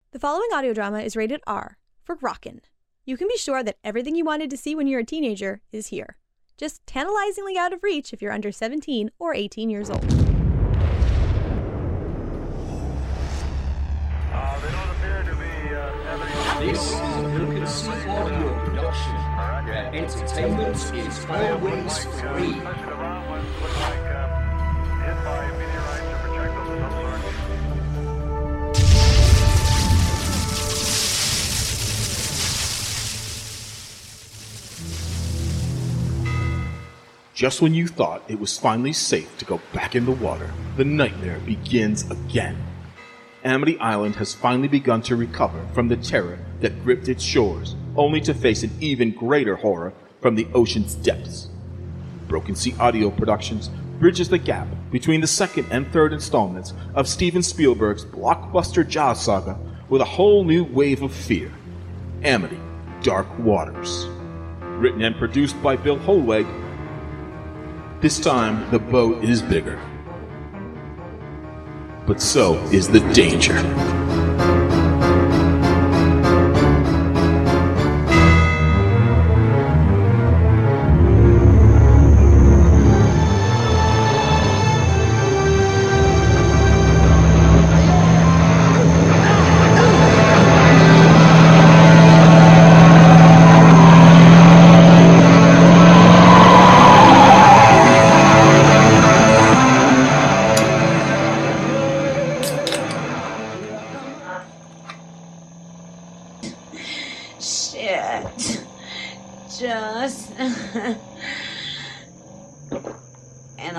The following audio drama is rated R for Rockin'. You can be sure that everything you wanted to see when you're a teenager is here. Just tantalizingly out of reach if you're under 17 or 18 years old. They don't appear to be having... This is a Wilkinson audio production, where entertainment is always free. Looks like hit by meteorites or projectiles of some sort. Just when you thought it was finally safe to go back in the water, the nightmare begins again. Amity Island has finally begun to recover from the terror that gripped its shores, only to face an even greater horror from the ocean's depths. Broken Sea Audio Productions bridges the gap between the second and third installments of Steven Spielberg's blockbuster Jaws saga with a whole new wave of fear. Amity: Dark Waters. Written and produced by Bill Holweg. This time, the boat is bigger. But so is the danger. And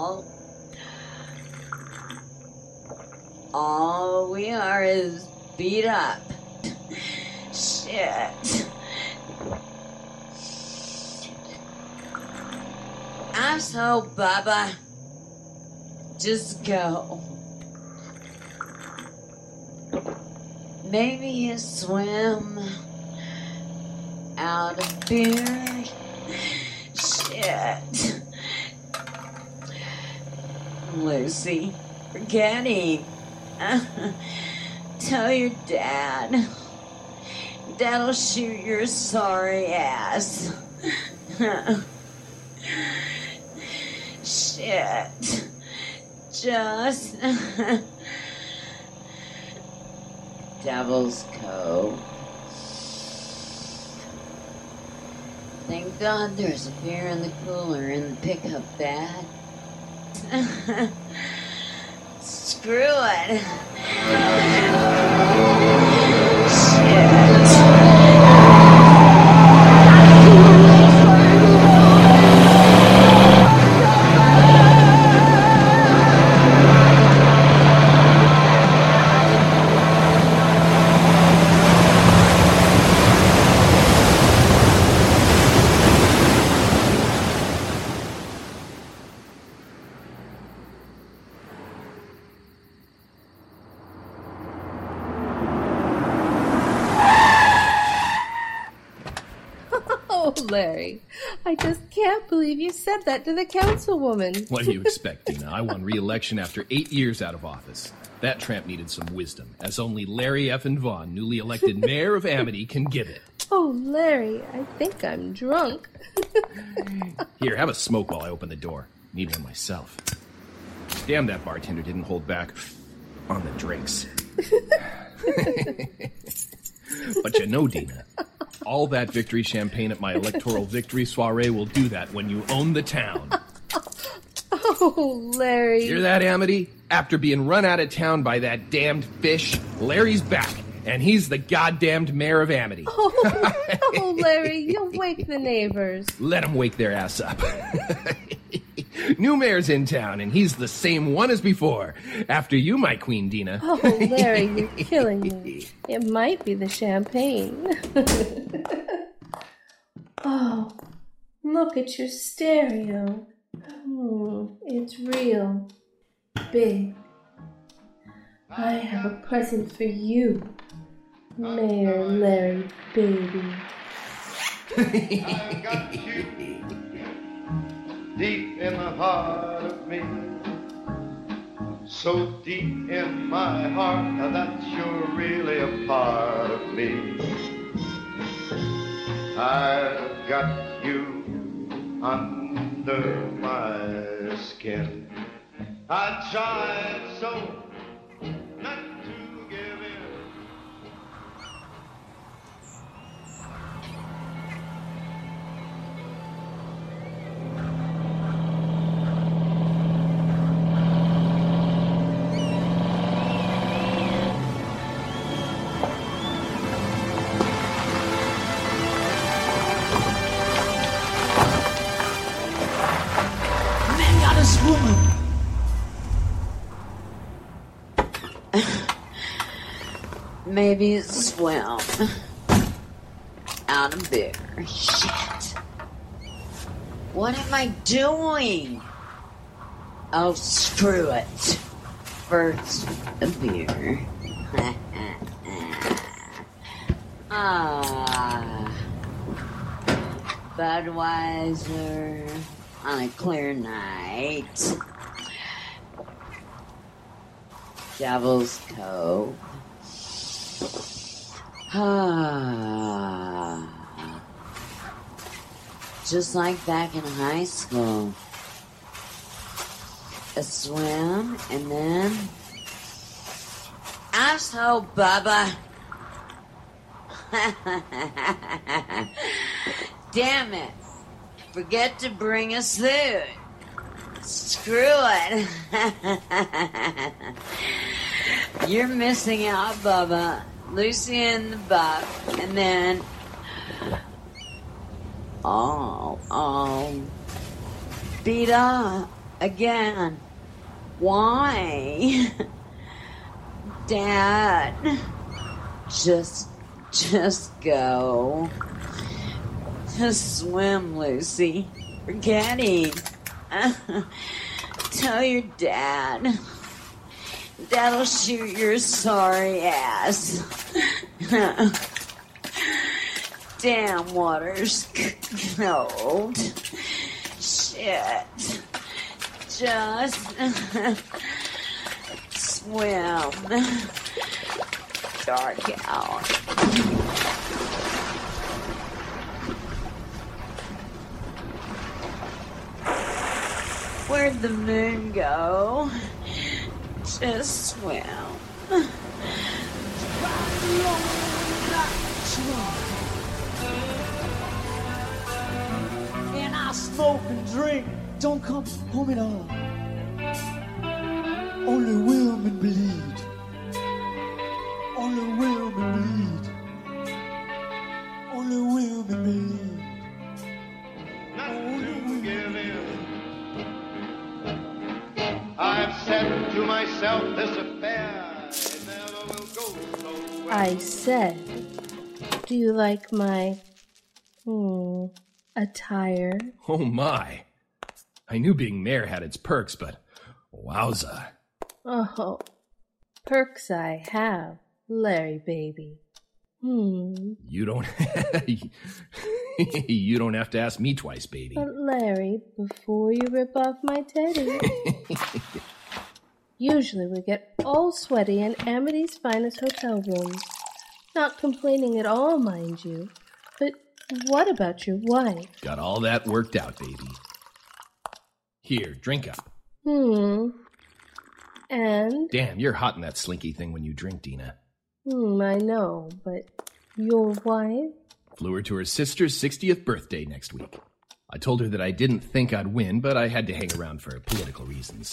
all we are is beat up. Shit. I'm so Bubba. Just go. Maybe a swim out of beer. Shit. Lucy, forgetting. Tell your dad. Dad'll shoot your sorry ass. Shit. Just... Devil's Cove. Thank God there's a beer in the cooler in the pickup bed. Screw it. Shit. Larry, I just can't believe you said that to the councilwoman. What do you expect, Dina? I won re-election after 8 years out of office. That tramp needed some wisdom, as only Larry F. and Vaughn, newly elected mayor of Amity, can give it. Oh, Larry, I think I'm drunk. Here, have a smoke while I open the door. Need one myself. Damn, that bartender didn't hold back on the drinks. But you know, Dina, all that victory champagne at my electoral victory soiree will do that when you own the town. Oh, Larry. Hear that, Amity? After being run out of town by that damned fish, Larry's back, and he's the goddamned mayor of Amity. Oh, Larry, you'll wake the neighbors. Let them wake their ass up. New mayor's in town, and he's the same one as before. After you, my queen, Dina. Oh, Larry, you're killing me. It might be the champagne. Oh, look at your stereo. It's real. Big. I have a present for you, Mayor Larry, baby. I've got you deep in the heart of me. so deep in my heart that you're really a part of me. I've got you under my skin. I tried so not to give in. Man got this woman. Maybe swim out of beer. Shit. What am I doing? Oh, screw it. First, a beer. Budweiser on a clear night. Devil's Cove. Just like back in high school. A swim and then asshole Bubba. Damn it. Forget to bring us food. Screw it. You're missing out, Bubba. Lucy and the Buff, and then beat up again. Why? Dad, just go. Just swim, Lucy. Forget it. Tell your dad. Dad'll shoot your sorry ass. Damn water's cold. Shit. Just swim. Dark out. Where'd the moon go? Just swim. And I smoke and drink, don't come home at all. Only women bleed. Only women bleed. Only women bleed. Only women bleed. I've said to myself, this affair, it never will go so well. I said, do you like my, attire? Oh my. I knew being mayor had its perks, but wowza. Oh, perks I have, Larry baby. You don't you don't have to ask me twice, baby. But Larry, before you rip off my teddy. Usually we get all sweaty in Amity's finest hotel rooms. Not complaining at all, mind you. But what about your wife? Got all that worked out, baby. Here, drink up. And? Damn, you're hot in that slinky thing when you drink, Dina. I know, but your wife? Flew her to her sister's 60th birthday next week. I told her that I didn't think I'd win, but I had to hang around for political reasons.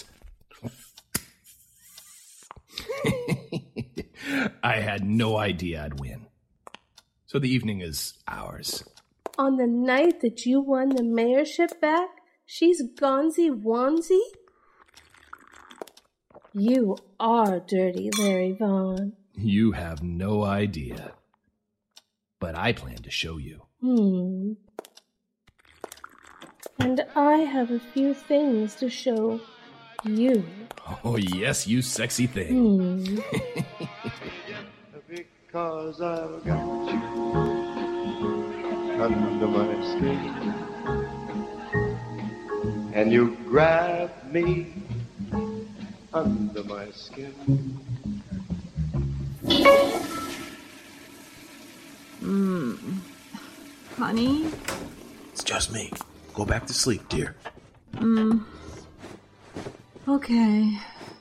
I had no idea I'd win. So the evening is ours. On the night that you won the mayorship back, she's gonzy-wonzy? You are dirty, Larry Vaughn. You have no idea. But I plan to show you. And I have a few things to show you. Oh, yes, you sexy thing. Because I've got you under my skin. And you grab me under my skin. Honey? It's just me. Go back to sleep, dear. Okay.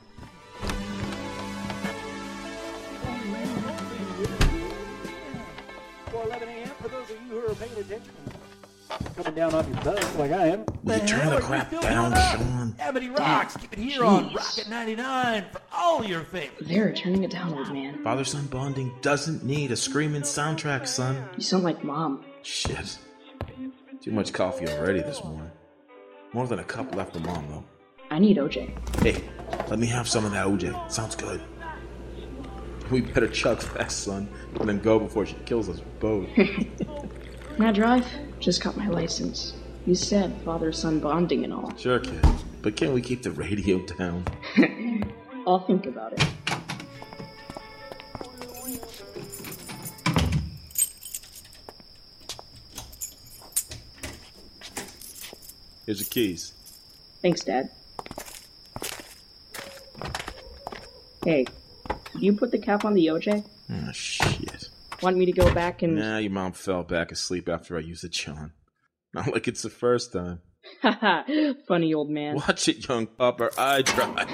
For those of you who are paying attention, coming down on your butt like I am. Will you turn the crap down, Sean? Amity Rocks, keep it here on Rocket 99 for all your favorites. They're turning it down, old man. Father-son bonding doesn't need a screaming soundtrack, son. You sound like Mom. Shit. Too much coffee already this morning. More than a cup left for Mom, though. I need OJ. Hey, let me have some of that OJ. Sounds good. We better chug fast, son, and then go before she kills us both. Can I drive? Just got my license. You said father-son bonding and all. Sure, kid. But can't we keep the radio down? I'll think about it. Here's your keys. Thanks, Dad. Hey, did you put the cap on the OJ? Oh, shit. Want me to go back and... Nah, your mom fell back asleep after I used it, Sean. Not like it's the first time. Haha, funny old man. Watch it, young pup, or I drive.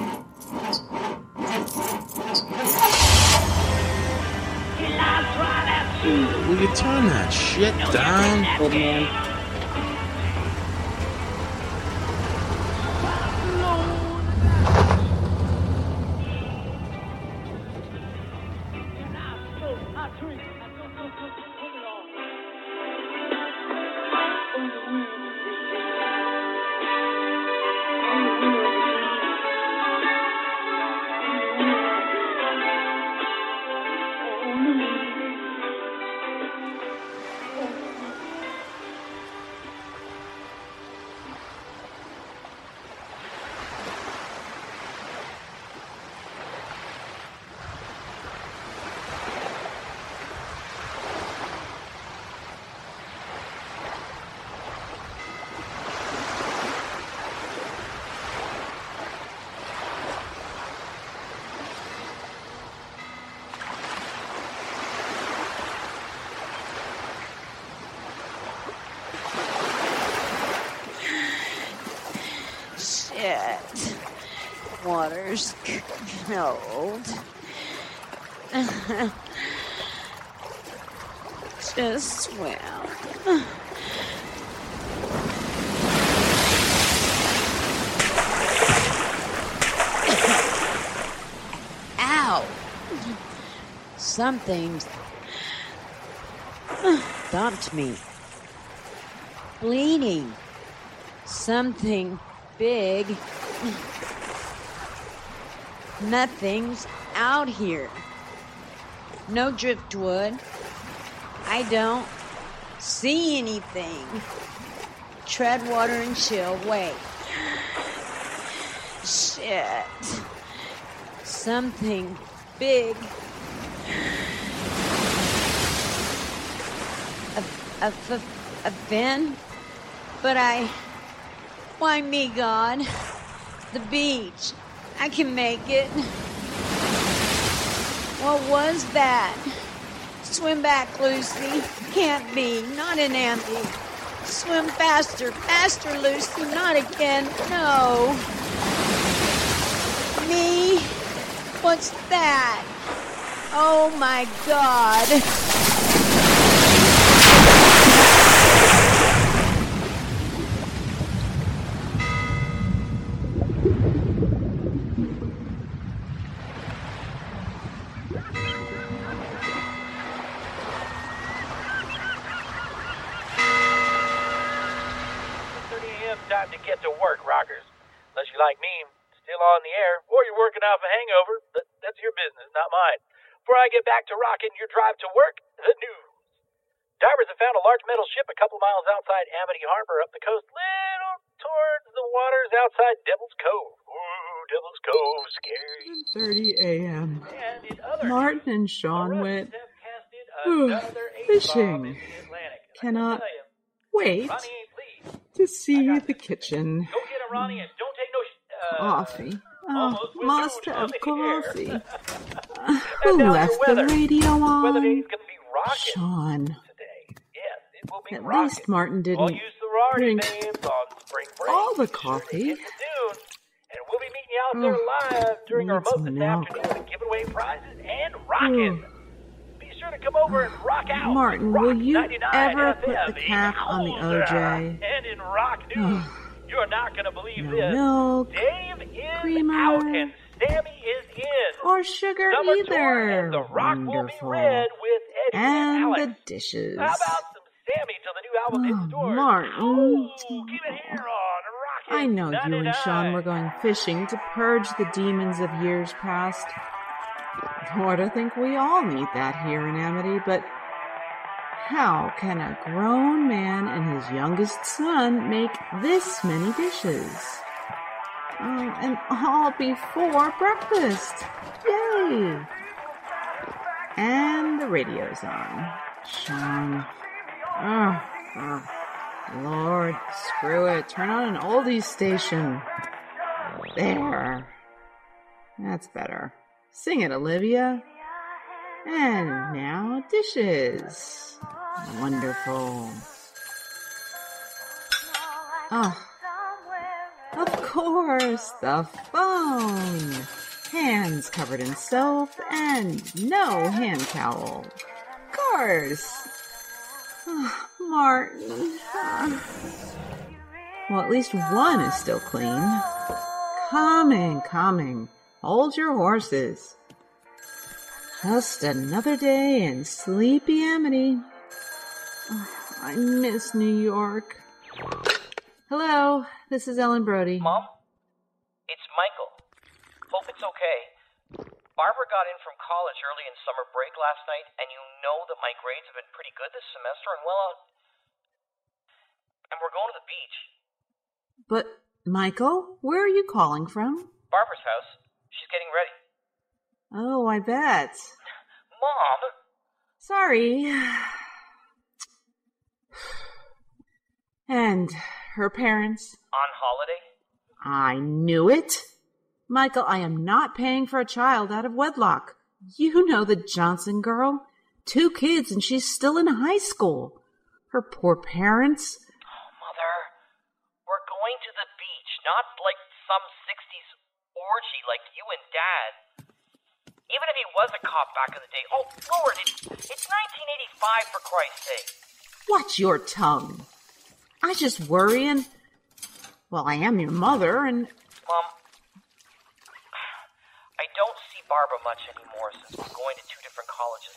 Will you turn that shit down? Old man. Shit. Water's cold. Just swim. Ow! Something's thumped me. Bleeding. Something big. Nothing's out here. No driftwood. I don't see anything. Tread water and chill. Wait. Shit. Something big. A fin? But why me, God? The beach. I can make it. What was that? Swim back, Lucy. Can't be. Not an Amity. Swim faster. Faster, Lucy. Not again. No. Me? What's that? Oh, my God. Time to get to work, rockers. Unless you're like me, still on the air, or you're working off a hangover, that's your business, not mine. Before I get back to rocking your drive to work, the news. Divers have found a large metal ship a couple miles outside Amity Harbor up the coast, little towards the waters outside Devil's Cove. Ooh, Devil's Cove, scary. 7:30 a.m. And in other Martin and Sean went fishing. Cannot wait to see the kitchen. Go get him, Ronnie, and don't take no coffee. Must have coffee. And Who now left your the weather. radio Weather on? day's gonna be rocking Sean. today. Yes, it will be At rocking. least Martin We'll didn't use sorority drink names on spring break. all the Be sure to coffee. get to noon, and we'll be meeting you out there live during our needs vote this milk. afternoon and giving away prizes and rocking. Be sure to come over and rock out. Martin, Rock will you 99 ever put FM the cap on the OJ? And in rock news, you're not going to believe No this. milk, Dave is creamer, out and Sammy is in. or sugar Summer either. tour and the rock will be red with Eddie and And Alex. the dishes. How about some Sammy till the new album hits stores? Martin. Oh, keep it here on Rockin' I know you and 99. Sean were going fishing to purge the demons of years past. Lord, I think we all need that here in Amity, but how can a grown man and his youngest son make this many dishes? And all before breakfast. Yay! And the radio's on. Sean. Lord, screw it. Turn on an oldies station. There. That's better. Sing it, Olivia. And now dishes. Wonderful. Oh, of course, the phone. Hands covered in soap and no hand towel. Of course. Oh, Martin. Well, at least one is still clean. Coming. Hold your horses. Just another day in sleepy Amity. Oh, I miss New York. Hello, this is Ellen Brody. Mom? It's Michael. Hope it's okay. Barbara got in from college early in summer break last night, and you know that my grades have been pretty good this semester, and and we're going to the beach. But, Michael, where are you calling from? Barbara's house. She's getting ready. Oh, I bet. Mom! Sorry. And her parents? On holiday? I knew it. Michael, I am not paying for a child out of wedlock. You know the Johnson girl. 2 kids and she's still in high school. Her poor parents. Oh, Mother, we're going to the beach, not like some 60s orgy like you and Dad. Even if he was a cop back in the day. Oh, Lord, it's 1985 for Christ's sake. Watch your tongue. I just worry and... Well, I am your mother and... Mom, I don't see Barbara much anymore since we're going to 2 different colleges.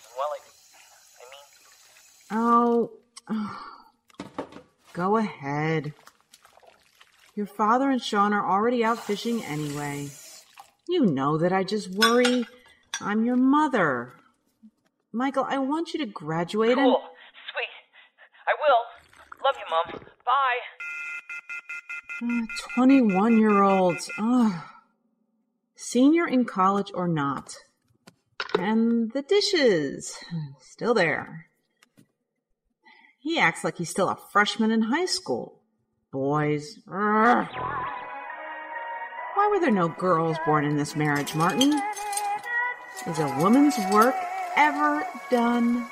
And, Oh, go ahead. Your father and Sean are already out fishing anyway. You know that I just worry. I'm your mother. Michael, I want you to graduate cool. Sweet. I will. Love you, Mom. Bye. 21-year-olds. Senior in college or not. And the dishes. Still there. He acts like he's still a freshman in high school. Boys. Why were there no girls born in this marriage, Martin? Is a woman's work ever done?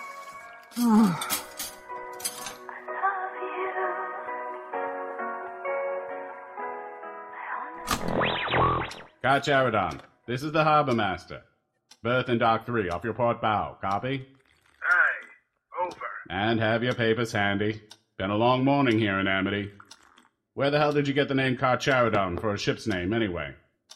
Catch Aradon. This is the Harbor Master. Berth in Dock 3 off your port bow. Copy? Aye. Over. And have your papers handy. Been a long morning here in Amity. Where the hell did you get the name Carcharodon for a ship's name, anyway?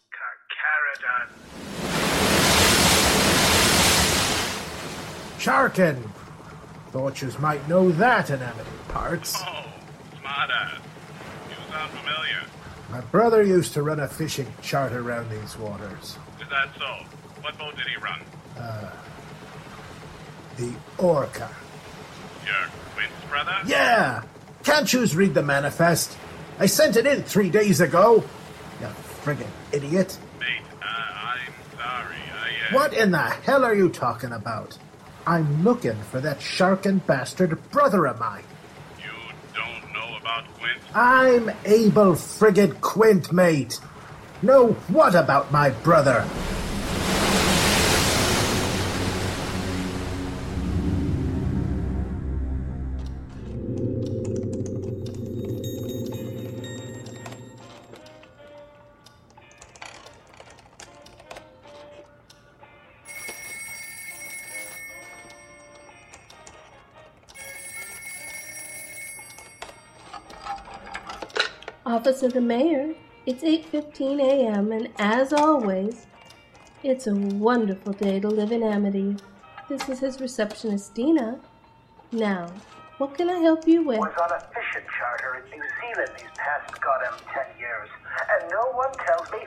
Sharkin! Thought yous might know that in Amity parts. Oh, smart ass. You sound familiar. My brother used to run a fishing charter around these waters. Is that so? What boat did he run? The Orca. Your Quint's brother? Yeah! Can't yous read the manifest? I sent it in 3 days ago. You friggin' idiot. Mate, I'm sorry. What in the hell are you talking about? I'm looking for that sharkin' bastard brother of mine. Don't know about Quint? I'm Abel friggin' Quint, mate. No, what about my brother? Office of the Mayor. It's 8:15 a.m. and as always, it's a wonderful day to live in Amity. This is his receptionist, Dina. Now, what can I help you with? Was on a fishing charter in New Zealand these past goddamn 10 years, and no one tells me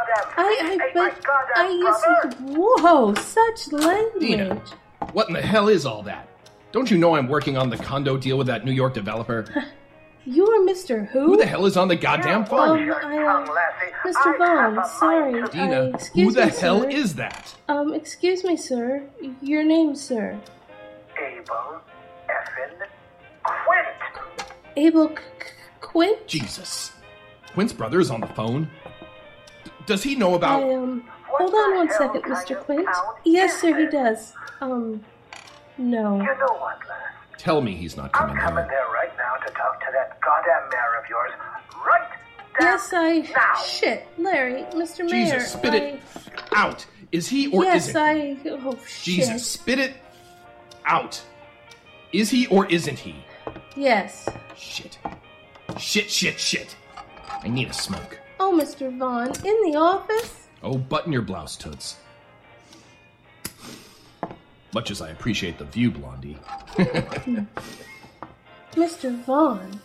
Whoa, such language. Dina, what in the hell is all that? Don't you know I'm working on the condo deal with that New York developer? You are Mr. Who? Who the hell is on the goddamn phone? Mr. Vaughn, sorry. Dina, excuse who the me, hell sir. is that? Excuse me, sir. Your name, sir? Abel effin' Quint. Abel Quint? Jesus. Quint's brother is on the phone? Does he know about... Hold on one second, Mr. Quint. Yes, sir, he does. No. You know what, lass? Tell me he's not coming I'm coming here. there right now to talk to that goddamn mayor of yours. Right Yes, now. Shit, Larry, Mr. Mayor. Jesus, spit it out. Is he or Yes, isn't he? Oh, shit. Jesus, spit it out. Is he or isn't he? Yes. Shit. Shit. I need a smoke. Oh, Mr. Vaughn, in the office? Oh, button your blouse, Toots. Much as I appreciate the view, Blondie. Mr. Vaughn.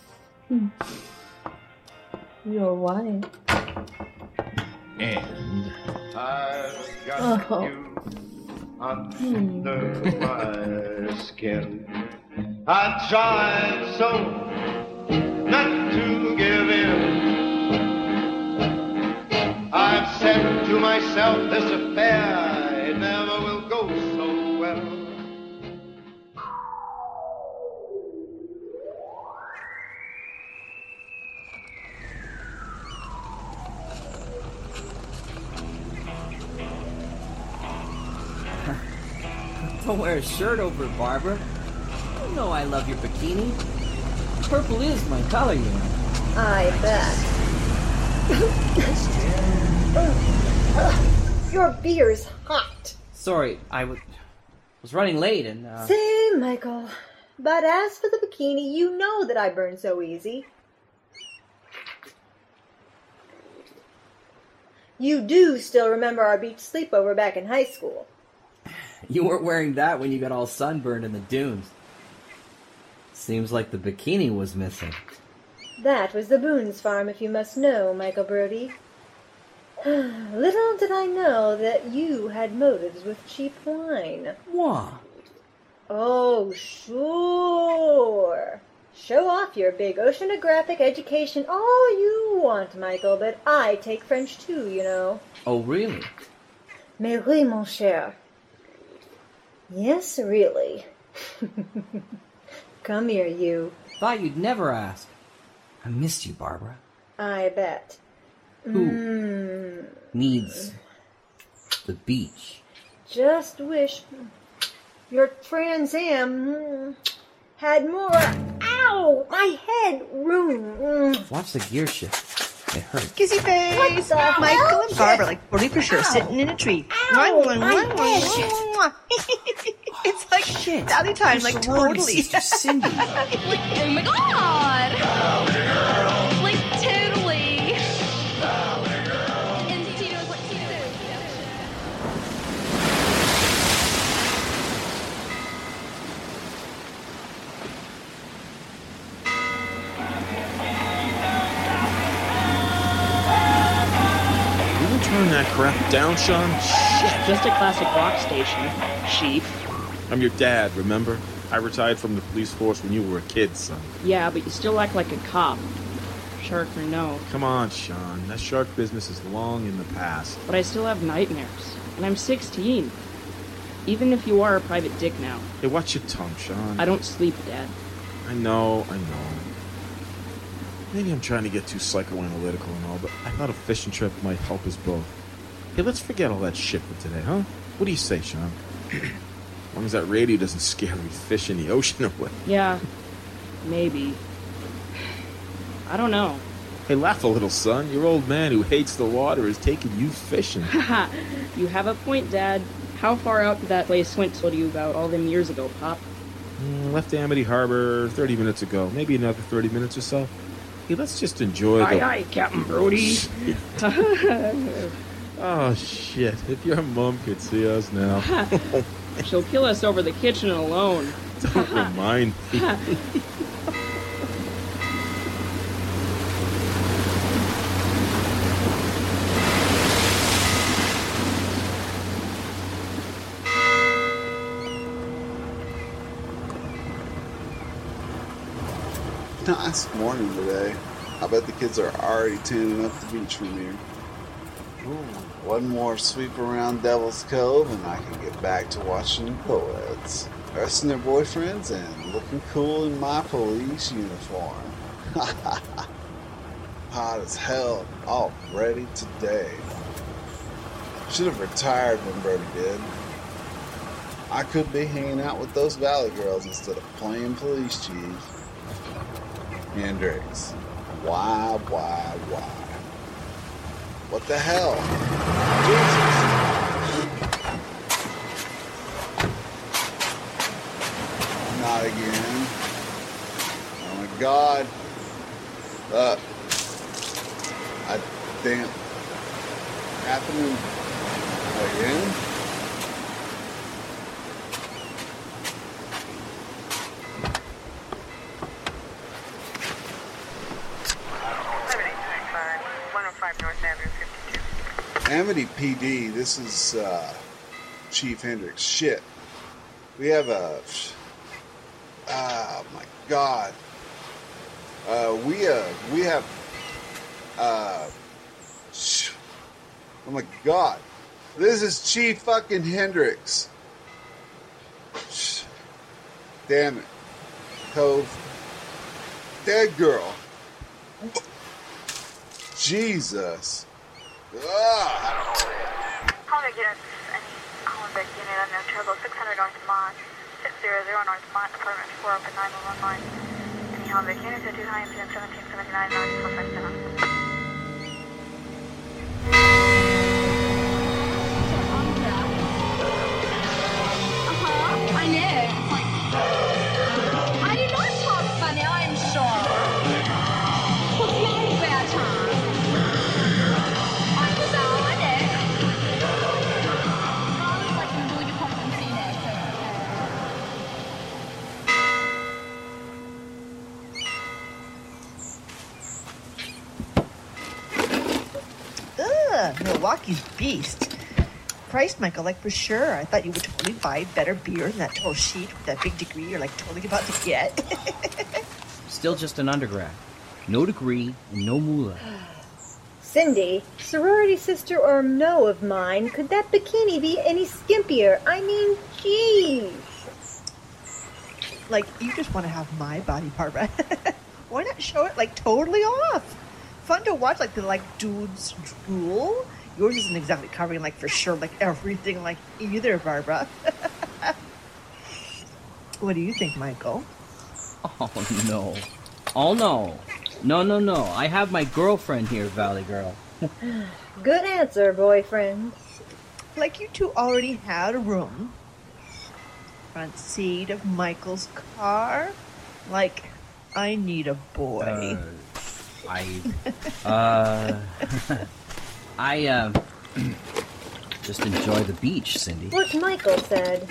Your wife. And... I've got you under my skin. I tried so not to give in. I've said to myself, this affair, it never will go so well. Don't wear a shirt over it, Barbara. You know I love your bikini. Purple is my color, you know. I bet. Your beer's hot. Sorry, I was running late and, Same, Michael. But as for the bikini, you know that I burn so easy. You do still remember our beach sleepover back in high school. You weren't wearing that when you got all sunburned in the dunes. Seems like the bikini was missing. That was the Boone's farm, if you must know, Michael Brody. Little did I know that you had motives with cheap wine. What? Oh, sure. Show off your big oceanographic education all you want, Michael, but I take French too, you know. Oh, really? Mais oui, mon cher. Yes, really. Come here, you. Thought you'd never ask. I missed you, Barbara. I bet. Who needs the beach? Just wish your Trans Am had more, ow, my head room. Watch the gear shift. It hurts. Kissy face! What the Michael hell? and Barbara like 40 for sure, sitting in a tree. It's like Sally time, like totally. Sister Cindy. Oh my god! Like totally. And Tito was like, Turn that crap down, Sean. Shit. Just a classic rock station, sheep. I'm your dad, remember? I retired from the police force when you were a kid, son. Yeah, but you still act like a cop. Shark or no. Come on, Sean. That shark business is long in the past. But I still have nightmares. And I'm 16. Even if you are a private dick now. Hey, watch your tongue, Sean. I don't sleep, Dad. I know. Maybe I'm trying to get too psychoanalytical and all, but I thought a fishing trip might help us both. Hey, let's forget all that shit for today, huh? What do you say, Sean? As long as that radio doesn't scare every fish in the ocean away. Yeah, maybe. I don't know. Hey, laugh a little, son. Your old man who hates the water is taking you fishing. Haha, you have a point, Dad. How far out did that place Swint told you about all them years ago, Pop? Left Amity Harbor 30 minutes ago. Maybe another 30 minutes or so. Hey, let's just enjoy Aye, aye, Captain Brody. Oh, shit. If your mom could see us now. She'll kill us over the kitchen alone. Don't remind me. Nice morning today. I bet the kids are already tuning up the beach from here. One more sweep around Devil's Cove and I can get back to watching co-eds, dressing their boyfriends and looking cool in my police uniform. Hot as hell already today. Should have retired when Brody did. I could be hanging out with those Valley girls instead of playing police chief. Hendrix. Why? What the hell? Jesus. Not again. Oh my God. I think happening again? Amity PD, this is Chief Hendrix. Shit. We have a... Oh my God. We have... Oh my God. This is Chief fucking Hendrix. Damn it. Cove. Dead girl. Jesus. Call units, any Hollenbeck unit, I'm no trouble, 600 North Mont, 600 North Mont, apartment 4, open 911 line. Any Hollenbeck units at 2 high PM 1779 North 457. I know. I do not talk funny, I'm sure. What's the matter, bad time? Milwaukee's beast. Christ, Michael, like for sure. I thought you would totally buy better beer than that total sheet with that big degree you're like totally about to get. Still just an undergrad. No degree and no moolah. Cindy, sorority sister or no of mine, could that bikini be any skimpier? I mean, geez. Like, you just want to have my body, Barbara. Why not show it, like, totally off? Fun to watch, like, the, dudes drool. Yours isn't exactly covering, like, for sure, like, everything, like, either, Barbara. What do you think, Michael? Oh, no. Oh, no. No. I have my girlfriend here, Valley Girl. Good answer, boyfriend. Like you two already had a room. Front seat of Michael's car. Like, I need a boy. I just enjoy the beach, Cindy. What Michael said.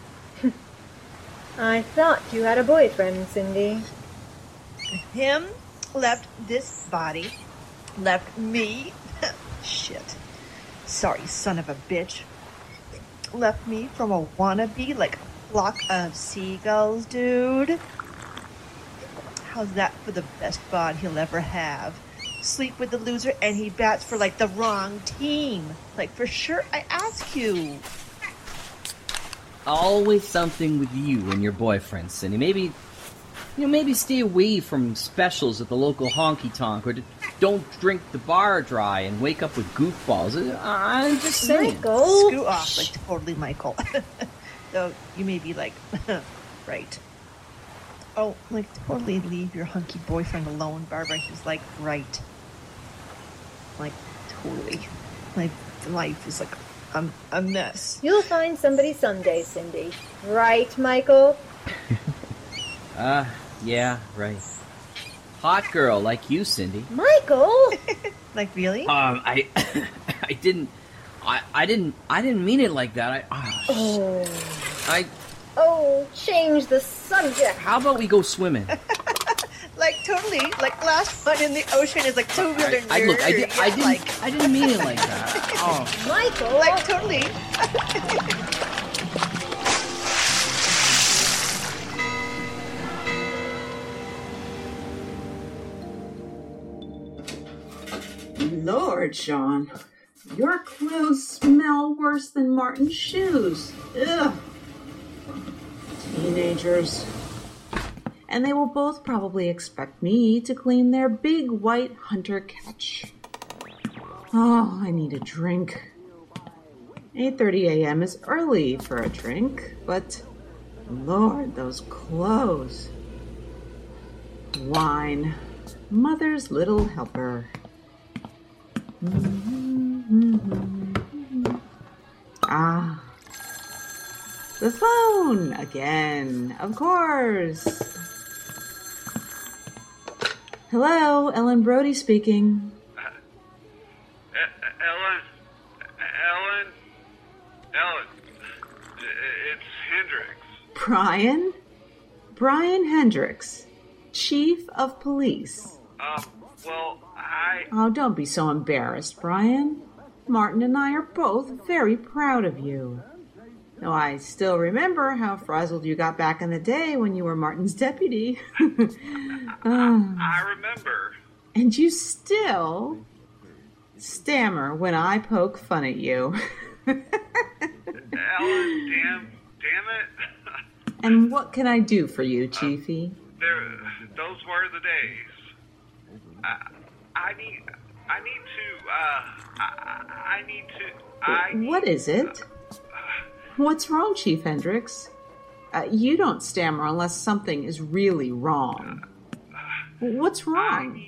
I thought you had a boyfriend, Cindy. Him left this body, left me. Shit. Sorry, son of a bitch. Left me from a wannabe, like a flock of seagulls, dude. How's that for the best bod he'll ever have? Sleep with the loser and he bats for, like, the wrong team. Like, for sure, I ask you. Always something with you and your boyfriend, Cindy. Maybe Maybe stay away from specials at the local honky-tonk, or don't drink the bar dry and wake up with goofballs. I'm just saying. Michael! Screw off, like totally Michael. Though you may be like, right. Oh, like totally leave your hunky boyfriend alone, Barbara. He's like, right. Like, totally. My life is like a mess. You'll find somebody someday, Cindy. Right, Michael? Yeah, right. Hot girl like you, Cindy. Michael! Like, really? I didn't mean it like that. Oh, change the subject. How about we go swimming? Like, totally. Like, last one in the ocean is like 2 million years. Look, I didn't mean it like that. Oh. Michael! Like, totally. Lord, Sean, your clothes smell worse than Martin's shoes. Ugh. Teenagers. And they will both probably expect me to clean their big white hunter catch. Oh, I need a drink. 8:30 a.m. is early for a drink, but Lord, those clothes. Wine. Mother's little helper. Ah. The phone again, of course. Hello, Ellen Brody speaking. Ellen, it's Hendricks. Brian Hendricks, Chief of Police. Oh, don't be so embarrassed, Brian. Martin and I are both very proud of you. Though I still remember how frazzled you got back in the day when you were Martin's deputy. I remember. And you still stammer when I poke fun at you. Ellen, damn it. And what can I do for you, Chiefy? Those were the days. What is it? What's wrong, Chief Hendricks? You don't stammer unless something is really wrong. What's wrong?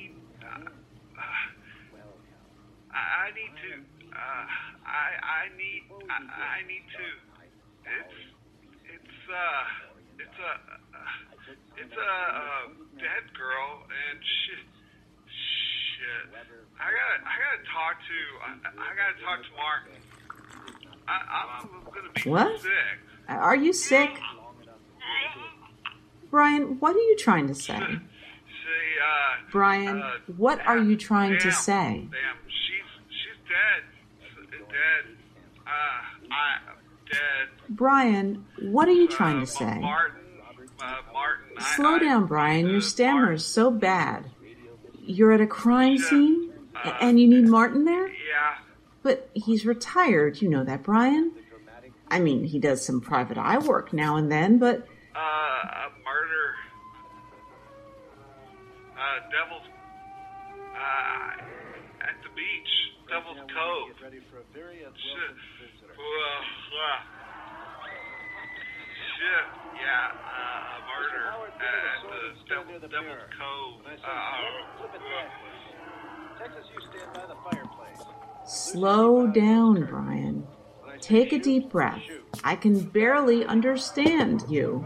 It's a dead girl, and shit. I gotta talk to Martin. I'm gonna be What? sick. Are you sick? Brian, what are you trying to say? Brian, what are you trying to say? Damn, she's dead. Dead. Dead. Brian, what are you trying to say? Martin. Slow down, Brian. Your stammer is so bad. You're at a crime scene? And you need Martin there? Yeah. But he's retired, you know that, Brian? I mean, he does some private eye work now and then, but... A murder. Devil's... at the beach. Devil's Cove. Shit. Shit. Yeah, a murder at the Devil's Cove. Texas, you stand by the fireplace. Slow down, Brian. Take a deep breath. I can barely understand you.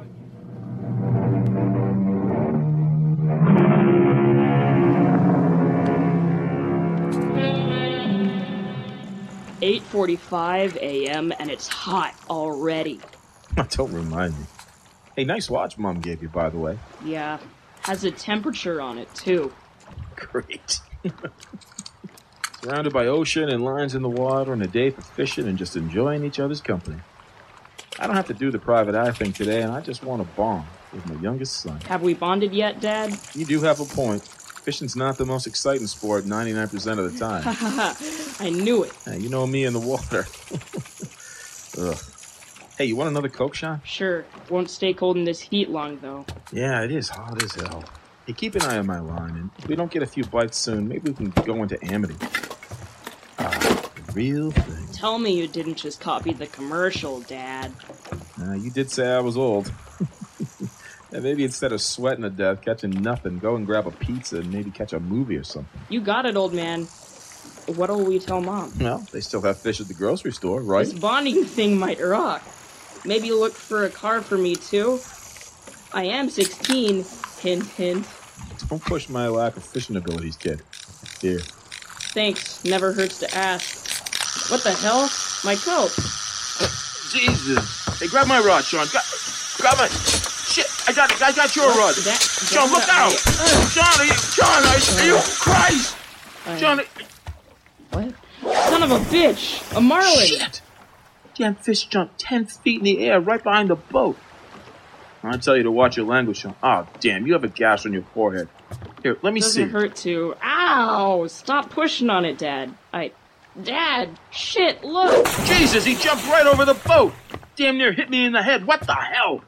"8:45 a.m. and it's hot already." Don't remind me. Hey, nice watch Mom gave you, by the way. Yeah, has a temperature on it, too. Great. Surrounded by ocean and lines in the water and a day for fishing and just enjoying each other's company. I don't have to do the private eye thing today, and I just want to bond with my youngest son. Have we bonded yet, Dad? You do have a point. Fishing's not the most exciting sport 99% of the time. I knew it. Hey, you know me in the water. Ugh. Hey, you want another Coke, Sean? Sure. Won't stay cold in this heat long, though. Yeah, it is hot as hell. Hey, keep an eye on my line, and if we don't get a few bites soon, maybe we can go into Amity. The real thing. Tell me you didn't just copy the commercial, Dad. You did say I was old. And maybe instead of sweating to death, catching nothing, go and grab a pizza and maybe catch a movie or something. You got it, old man. What'll we tell Mom? Well, they still have fish at the grocery store, right? This bonding thing might rock. Maybe look for a car for me, too. I am 16. Hint, hint. Don't push my lack of fishing abilities, kid. Here. Thanks. Never hurts to ask. What the hell? My coat. Jesus. Hey, grab my rod, Sean. Grab my... Shit, I got your rod. Sean, look out! Sean, are you Christ? Sean... What? Son of a bitch! A marlin! Shit! Damn fish jumped 10 feet in the air right behind the boat. I tell you to watch your language, Sean. Oh, damn, you have a gash on your forehead. Here, let me see. Doesn't hurt to. Ow! Stop pushing on it, Dad. Dad! Shit, look! Jesus, he jumped right over the boat! Damn near hit me in the head. What the hell?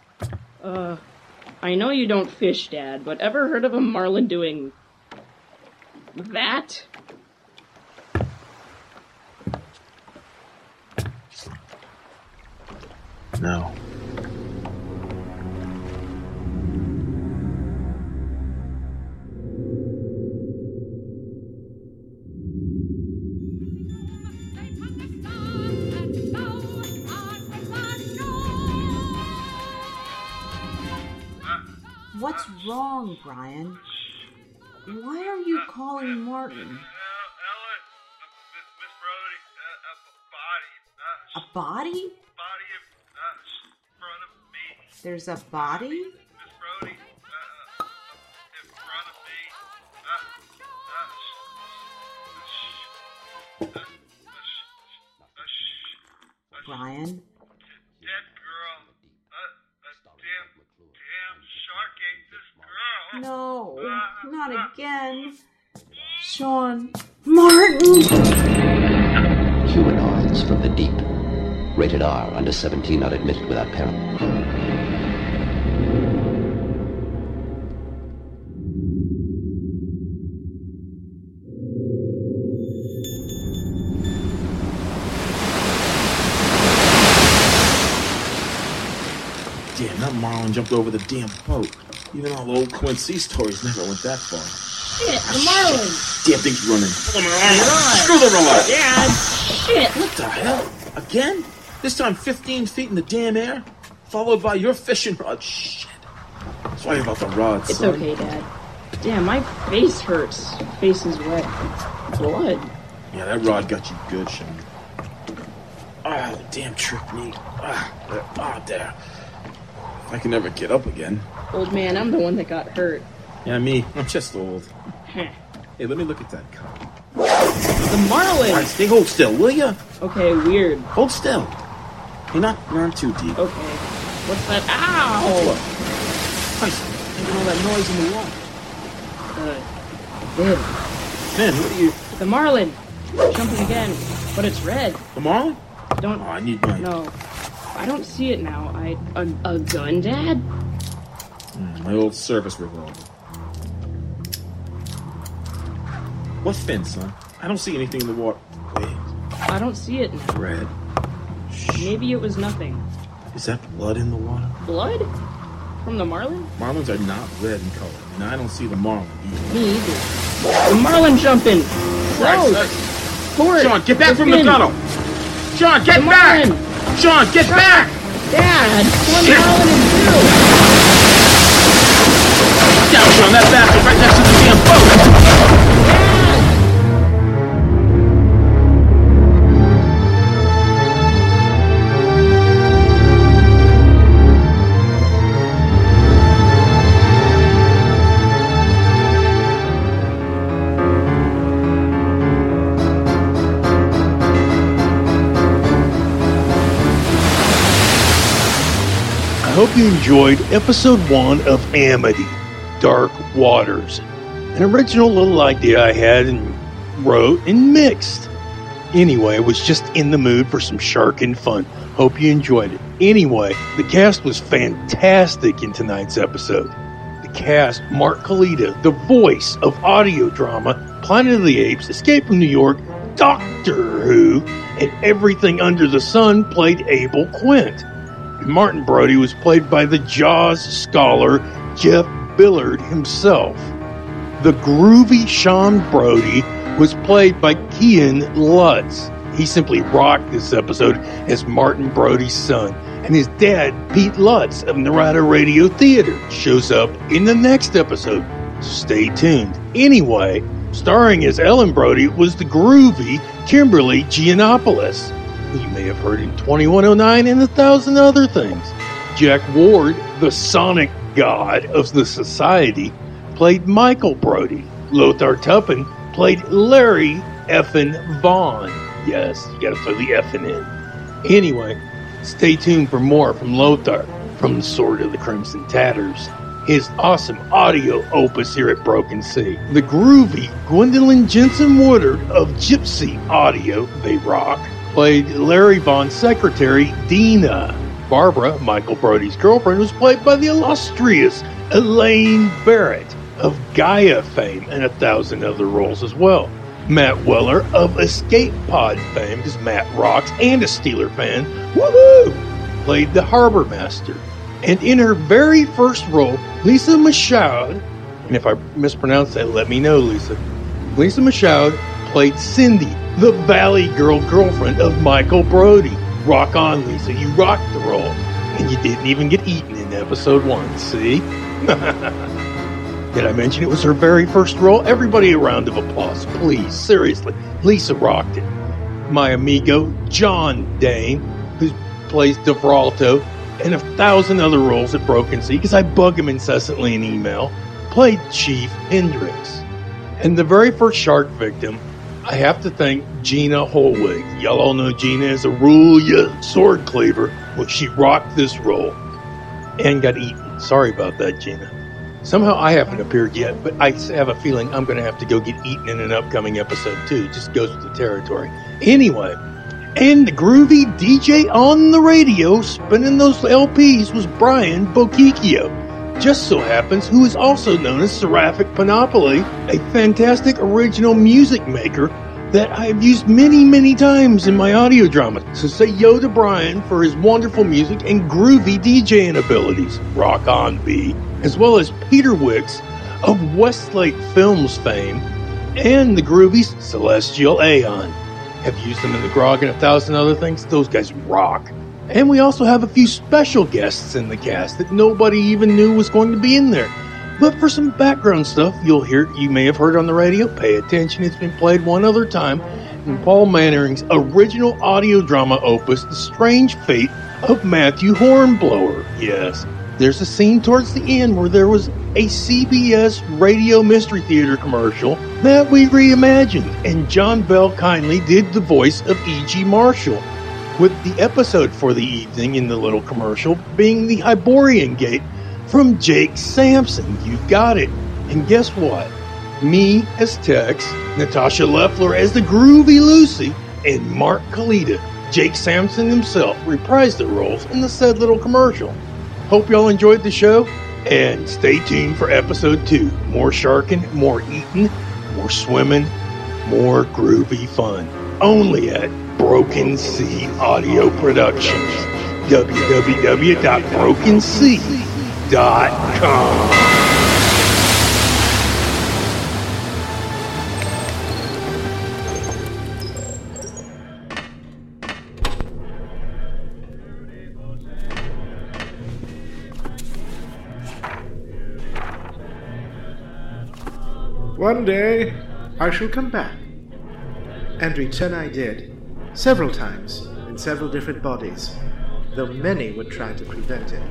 I know you don't fish, Dad, but ever heard of a marlin doing... that? No. What's wrong, Brian? Why are you calling Martin? A body? There's a body? Brian? No, not again. Sean. Martin! Humanoids from the deep. Rated R, under 17, not admitted without parent. Damn, that marlin jumped over the damn boat. Even all the old Quincy stories never went that far. Shit, the marlin! Damn thing's running. Screw the rod! Dad! Shit! What the hell? Again? This time 15 feet in the damn air? Followed by your fishing rod. Shit. Sorry about the rod, It's son. okay, Dad. Damn, my face hurts. Face is wet. Blood. Yeah, that rod got you good, Sean. Ah, the damn trick me. There. I can never get up again. Old man, I'm the one that got hurt. Yeah, me. I'm just old. Hey, let me look at that cup. The marlin! Alright, stay hold still, will ya? Okay, weird. Hold still. Hey, not too deep. Okay. What's that? Ow! What? Christ, making all that noise in the water. Finn, what are you... The marlin! Jumping again. But it's red. The marlin? Don't... Oh, I need mine. No. I don't see it now. A gun, Dad? My old service revolver. What fin, son? I don't see anything in the water. Wait. I don't see it now. Red. Maybe it was nothing. Is that blood in the water? Blood? From the marlin? Marlins are not red in color, and I don't see the marlin either. Me either. The marlin jumping! Forward! Sean, get back from the gunnel! Sean, get back! Sean, get back! Dad! One marlin and two! Down, Sean, that bastard right next to the damn boat! I hope you enjoyed episode 1 of Amity, Dark Waters, an original little idea I had and wrote and mixed. Anyway, I was just in the mood for some sharking fun. Hope you enjoyed it. Anyway, the cast was fantastic in tonight's episode. The cast, Mark Kalita, the voice of audio drama, Planet of the Apes, Escape from New York, Doctor Who, and Everything Under the Sun, played Abel Quint. And Martin Brody was played by the Jaws scholar Jeff Billard himself. The groovy Sean Brody was played by Kean Lutz. He simply rocked this episode as Martin Brody's son. And his dad, Pete Lutz of Narada Radio Theater, shows up in the next episode. So stay tuned. Anyway, starring as Ellen Brody was the groovy Kimberly Giannopoulos, who you may have heard in 2109 and 1,000 other things. Jack Ward, the sonic god of the society, played Michael Brody. Lothar Tuppen played Larry effin' Vaughn. Yes, you gotta throw the effin' in. Anyway, stay tuned for more from Lothar, from the Sword of the Crimson Tatters, his awesome audio opus here at Broken Sea. The groovy Gwendolyn Jensen Woodard of Gypsy Audio, they rock, played Larry Vaughn's secretary, Dina. Barbara, Michael Brody's girlfriend, was played by the illustrious Elaine Barrett of Gaia fame and 1,000 other roles as well. Matt Weller of Escape Pod fame, because Matt rocks and a Steeler fan, woohoo, played the Harbor Master. And in her very first role, Lisa Michaud, and if I mispronounce that, let me know, Lisa. Lisa Michaud played Cindy, the Valley Girl girlfriend of Michael Brody. Rock on, Lisa, you rocked the role. And you didn't even get eaten in episode 1, see? Did I mention it was her very first role? Everybody a round of applause, please. Seriously, Lisa rocked it. My amigo, John Dane, who plays DeVralto, and 1,000 other roles at Broken Sea, because I bug him incessantly in email, played Chief Hendricks. And the very first shark victim, I have to thank Gina Holwig. Y'all all know Gina as a Rulia sword cleaver. Well, she rocked this role and got eaten. Sorry about that, Gina. Somehow I haven't appeared yet, but I have a feeling I'm going to have to go get eaten in an upcoming episode too. It just goes with the territory. Anyway, and the groovy DJ on the radio spinning those LPs was Brian Bokikio. Just so happens, who is also known as Seraphic Panoply, a fantastic original music maker that I've used many, many times in my audio drama. So say yo to Brian for his wonderful music and groovy DJing abilities. Rock on, B. As well as Peter Wicks of Westlake Films fame and the groovy Celestial Aeon. Have used them in the Grog and 1,000 other things. Those guys rock. And we also have a few special guests in the cast that nobody even knew was going to be in there. But for some background stuff you may have heard on the radio, pay attention, it's been played one other time in Paul Mannering's original audio drama opus, The Strange Fate of Matthew Hornblower. Yes, there's a scene towards the end where there was a CBS Radio Mystery Theater commercial that we reimagined, and John Bell kindly did the voice of E.G. Marshall, with the episode for the evening in the little commercial being the Hyborian Gate from Jake Sampson. You got it. And guess what? Me as Tex, Natasha Leffler as the Groovy Lucy, and Mark Kalita, Jake Sampson himself, reprised the roles in the said little commercial. Hope y'all enjoyed the show, and stay tuned for episode 2. More sharking, more eating, more swimming, more groovy fun. Only at Broken Sea Audio Productions. www.brokensea.com. One day, I shall come back. And return I did, several times, in several different bodies, though many would try to prevent it.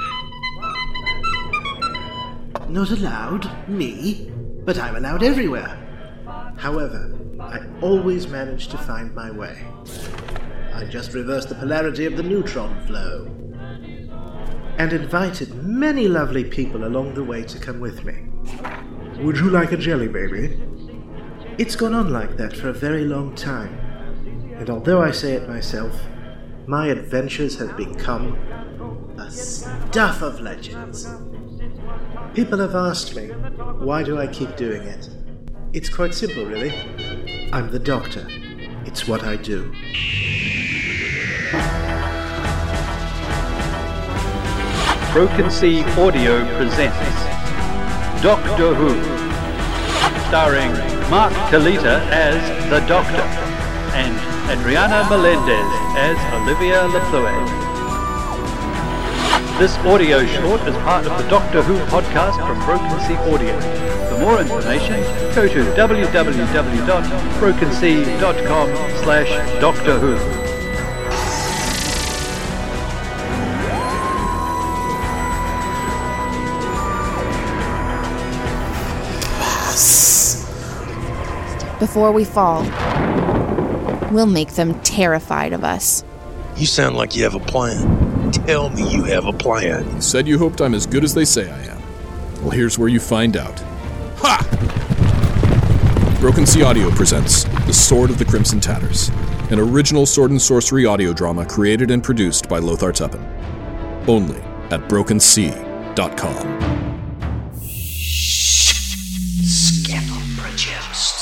Not allowed? Me? But I'm allowed everywhere. However, I always manage to find my way. I just reversed the polarity of the neutron flow, and invited many lovely people along the way to come with me. Would you like a jelly baby? It's gone on like that for a very long time. And although I say it myself, my adventures have become a stuff of legends. People have asked me, why do I keep doing it? It's quite simple, really. I'm the Doctor. It's what I do. Broken Sea Audio presents Doctor Who, starring Mark Kalita as the Doctor and Adriana Melendez as Olivia LaPlue. This audio short is part of the Doctor Who podcast from Broken Sea Audio. For more information, go to www.brokensea.com/Doctor Who. Before we fall, we'll make them terrified of us. You sound like you have a plan. Tell me you have a plan. You said you hoped I'm as good as they say I am. Well, here's where you find out. Ha! Broken Sea Audio presents The Sword of the Crimson Tatters, an original sword and sorcery audio drama created and produced by Lothar Tuppen. Only at brokensea.com. Scandal produced.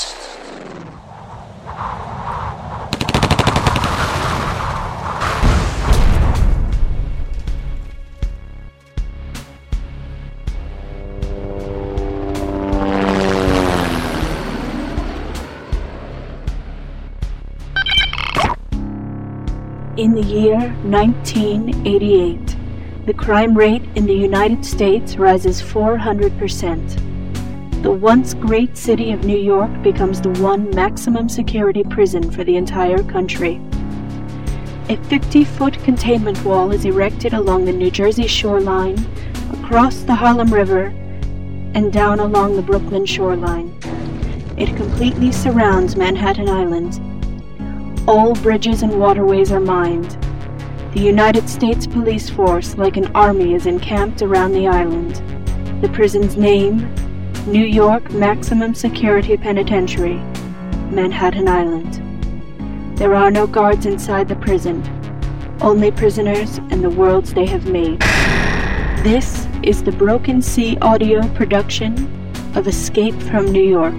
In the year 1988, the crime rate in the United States rises 400%. The once great city of New York becomes the one maximum security prison for the entire country. A 50-foot containment wall is erected along the New Jersey shoreline, across the Harlem River, and down along the Brooklyn shoreline. It completely surrounds Manhattan Island. All bridges and waterways are mined. The United States Police Force, like an army, is encamped around the island. The prison's name, New York Maximum Security Penitentiary, Manhattan Island. There are no guards inside the prison, only prisoners and the worlds they have made. This is the Broken Sea Audio production of Escape from New York.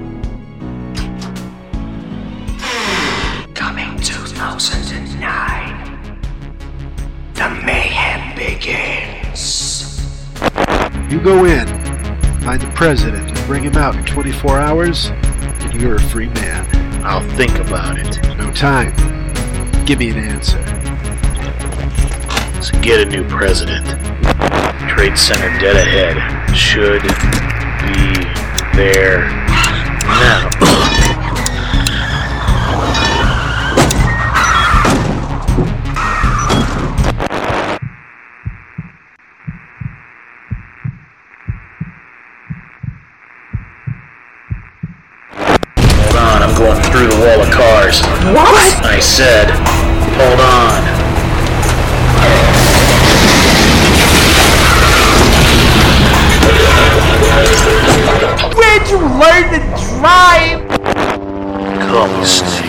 2009. The mayhem begins. You go in, find the president, and bring him out in 24 hours, and you're a free man. I'll think about it. No time. Give me an answer. Let's get a new president. Trade Center dead ahead. Should be there now. I'm going through the wall of cars. What? I said, hold on. Where'd you learn to drive? Call me Snake.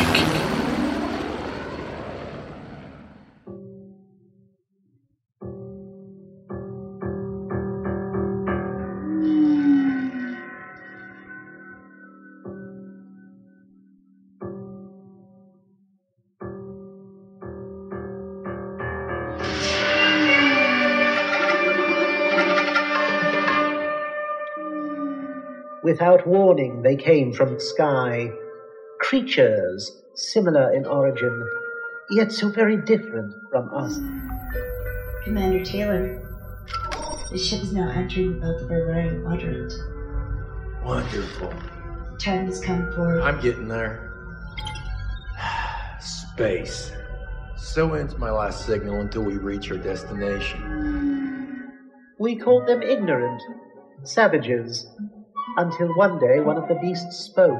Without warning, they came from the sky. Creatures similar in origin, yet so very different from us. Commander Taylor, the ship is now entering the belt of Barbarian quadrant. Wonderful. The time has come for... I'm getting there. Space. So ends my last signal until we reach our destination. We called them ignorant, savages, until one day one of the beasts spoke.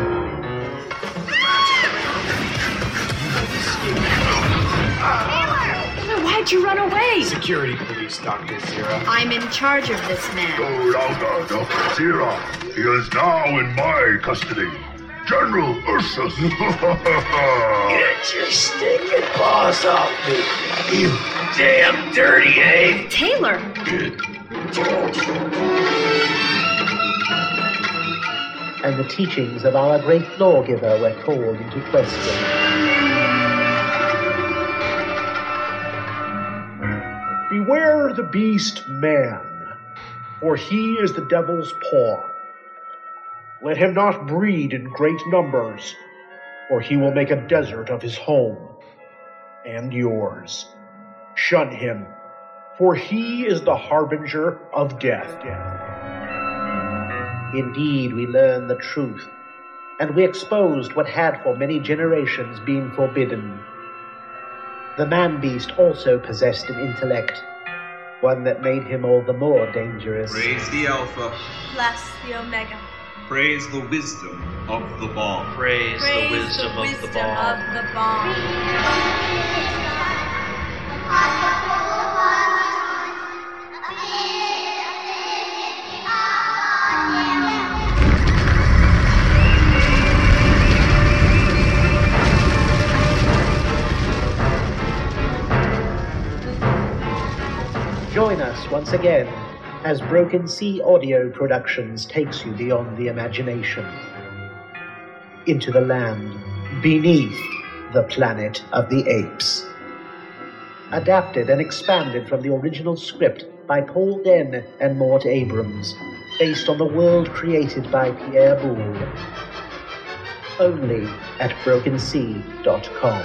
Taylor, why'd you run away? Security police, Dr. Zira. I'm in charge of this man. No longer, Dr. Zira. He is now in my custody. General Ursus! Get your stinking paws off me, you damn dirty ape! Taylor! And the teachings of our great lawgiver were called into question. Beware the beast man, for he is the devil's paw. Let him not breed in great numbers, or he will make a desert of his home and yours. Shun him, for he is the harbinger of death. Indeed, we learned the truth, and we exposed what had for many generations been forbidden. The man-beast also possessed an intellect, one that made him all the more dangerous. Praise the Alpha. Bless the Omega. Praise the wisdom of the bomb. Praise the wisdom of the bomb. Join us once again as Broken Sea Audio Productions takes you beyond the imagination, into the land beneath the planet of the apes. Adapted and expanded from the original script by Paul Den and Mort Abrams, based on the world created by Pierre Boulle. Only at BrokenSea.com.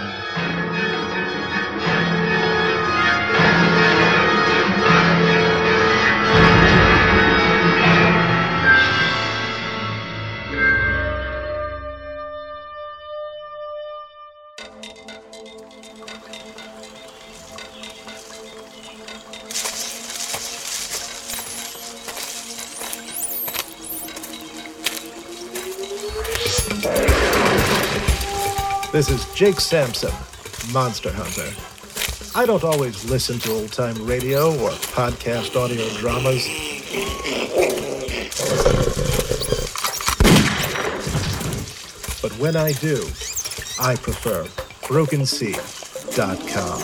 This is Jake Sampson, Monster Hunter. I don't always listen to old-time radio or podcast audio dramas. But when I do, I prefer BrokenSea.com.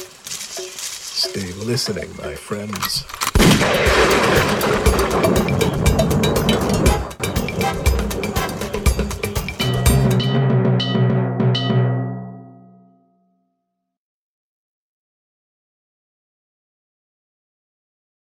Stay listening, my friends.